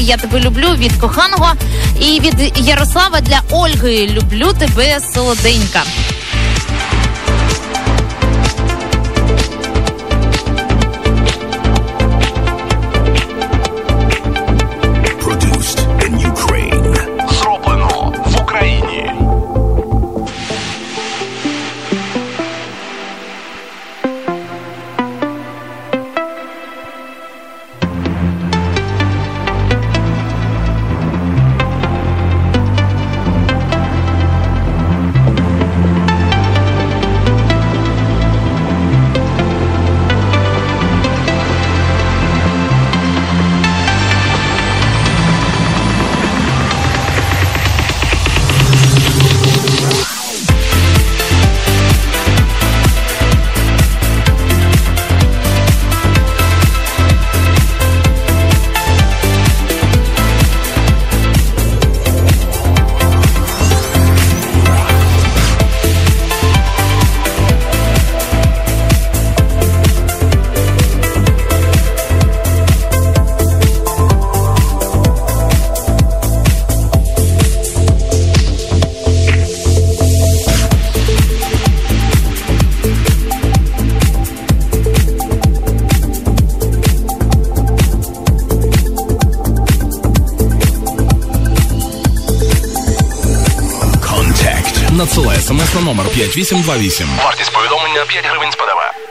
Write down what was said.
«Я тебе люблю» від коханого. І від Ярослава для Ольги «Люблю тебе, солоденька». Зроблено в Україні. Надсилай смс на номер 5828. Вартість повідомлення 5 гривень з ПДВ.